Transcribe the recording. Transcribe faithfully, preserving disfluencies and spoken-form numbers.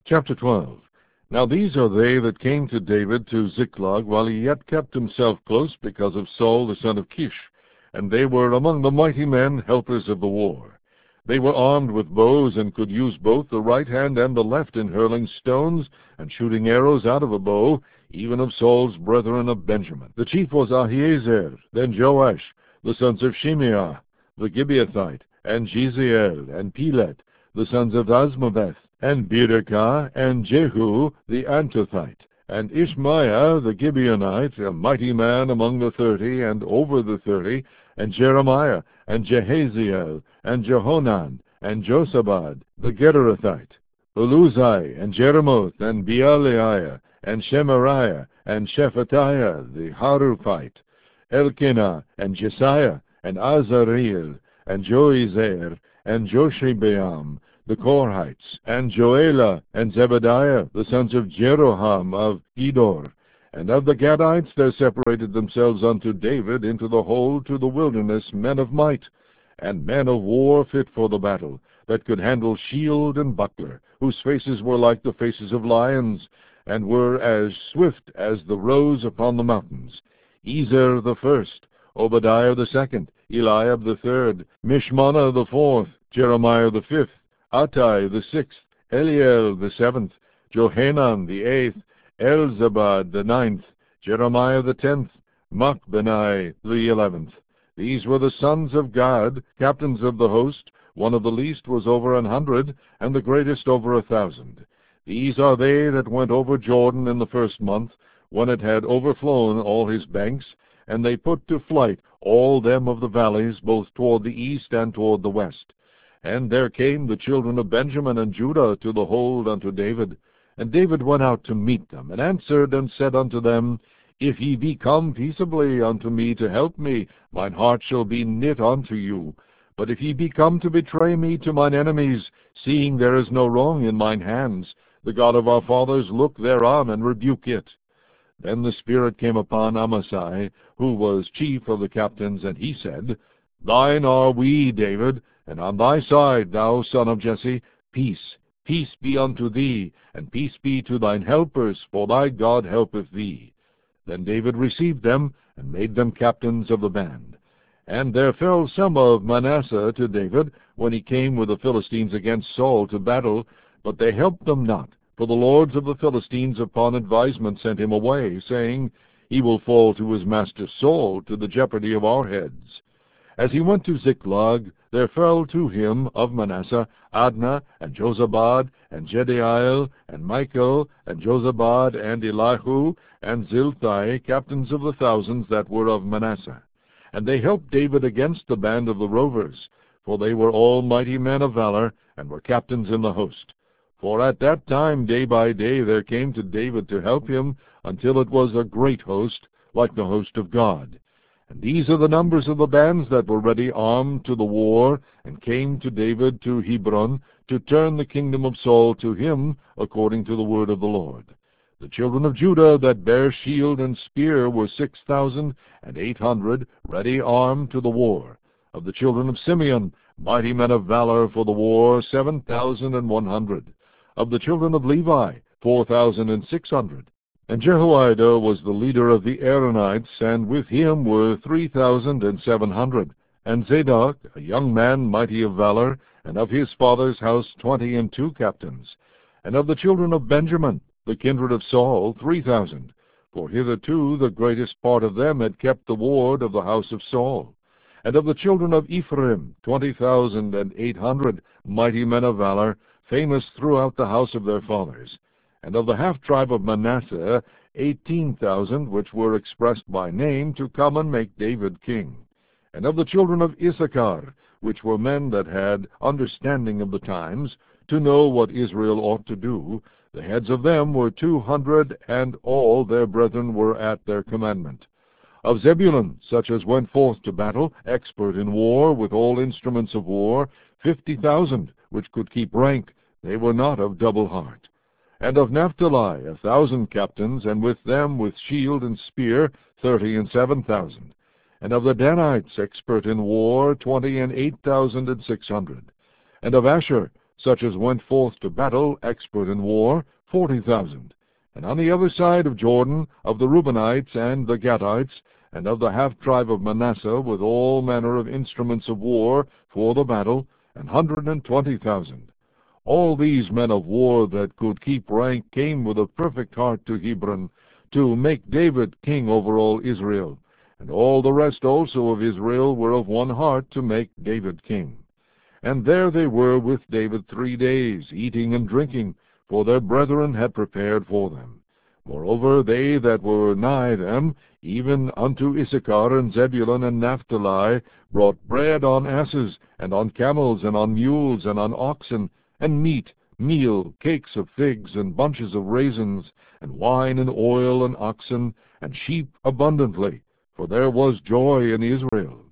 Chapter twelve. Now these are they that came to David to Ziklag, while he yet kept himself close because of Saul the son of Kish, and they were among the mighty men, helpers of the war. They were armed with bows, and could use both the right hand and the left in hurling stones, and shooting arrows out of a bow, even of Saul's brethren of Benjamin. The chief was Ahiezer, then Joash, the sons of Shimeah, the Gibeathite, and Jeziel, and Pelet, the sons of Azmaveth, and Berekah, and Jehu the Antothite, and Ishmaiah the Gibeonite, a mighty man among the thirty, and over the thirty, and Jeremiah, and Jehaziel, and Jehonan, and Josabad the Gederathite, Eluzai, and Jeremoth, and Bealiah, and Shemariah, and Shephatiah the Haruphite, Elkanah, and Jesiah, and Azareel, and Joezer, and Joshibeam, the Korhites, and Joelah, and Zebadiah, the sons of Jeroham of Gedor. And of the Gadites there separated themselves unto David into the whole to the wilderness men of might, and men of war fit for the battle, that could handle shield and buckler, whose faces were like the faces of lions, and were as swift as the roes upon the mountains. Ezer the first, Obadiah the second, Eliab the third, Mishmannah the fourth, Jeremiah the fifth, Attai the sixth, Eliel the seventh, Johanan the eighth, Elzabad the ninth, Jeremiah the tenth, Machbenai the eleventh. These were the sons of Gad, captains of the host. One of the least was over an hundred, and the greatest over a thousand. These are they that went over Jordan in the first month, when it had overflown all his banks, and they put to flight all them of the valleys, both toward the east and toward the west. And there came the children of Benjamin and Judah to the hold unto David. And David went out to meet them, and answered and said unto them, If ye be come peaceably unto me to help me, mine heart shall be knit unto you. But if ye be come to betray me to mine enemies, seeing there is no wrong in mine hands, the God of our fathers look thereon, and rebuke it. Then the Spirit came upon Amasai, who was chief of the captains, and he said, Thine are we, David, and on thy side, thou son of Jesse, peace, peace be unto thee, and peace be to thine helpers, for thy God helpeth thee. Then David received them, and made them captains of the band. And there fell some of Manasseh to David, when he came with the Philistines against Saul to battle, but they helped them not, for the lords of the Philistines upon advisement sent him away, saying, He will fall to his master Saul, to the jeopardy of our heads. As he went to Ziklag, there fell to him of Manasseh Adnah, and Jozabad, and Jediael, and Michael, and Jozabad, and Elihu, and Zilthai, captains of the thousands that were of Manasseh. And they helped David against the band of the rovers, for they were all mighty men of valor, and were captains in the host. For at that time day by day there came to David to help him, until it was a great host, like the host of God. And these are the numbers of the bands that were ready armed to the war, and came to David to Hebron, to turn the kingdom of Saul to him, according to the word of the Lord. The children of Judah that bare shield and spear were six thousand and eight hundred, ready armed to the war. Of the children of Simeon, mighty men of valor for the war, seven thousand and one hundred. Of the children of Levi, four thousand and six hundred. And Jehoiada was the leader of the Aaronites, and with him were three thousand and seven hundred. And Zadok, a young man mighty of valor, and of his father's house twenty and two captains. And of the children of Benjamin, the kindred of Saul, three thousand. For hitherto the greatest part of them had kept the ward of the house of Saul. And of the children of Ephraim, twenty thousand and eight hundred, mighty men of valor, famous throughout the house of their fathers. And of the half-tribe of Manasseh, eighteen thousand, which were expressed by name, to come and make David king. And of the children of Issachar, which were men that had understanding of the times, to know what Israel ought to do, the heads of them were two hundred, and all their brethren were at their commandment. Of Zebulun, such as went forth to battle, expert in war, with all instruments of war, fifty thousand, which could keep rank, they were not of double heart. And of Naphtali a thousand captains, and with them with shield and spear thirty and seven thousand. And of the Danites expert in war twenty and eight thousand and six hundred. And of Asher such as went forth to battle, expert in war, forty thousand. And on the other side of Jordan, of the Reubenites and the Gadites, and of the half-tribe of Manasseh, with all manner of instruments of war for the battle, an hundred and twenty thousand. All these men of war that could keep rank came with a perfect heart to Hebron, to make David king over all Israel. And all the rest also of Israel were of one heart to make David king. And there they were with David three days, eating and drinking, for their brethren had prepared for them. Moreover, they that were nigh them, even unto Issachar and Zebulun and Naphtali, brought bread on asses, and on camels, and on mules, and on oxen, and meat, meal, cakes of figs, and bunches of raisins, and wine and oil, and oxen, and sheep abundantly, for there was joy in Israel.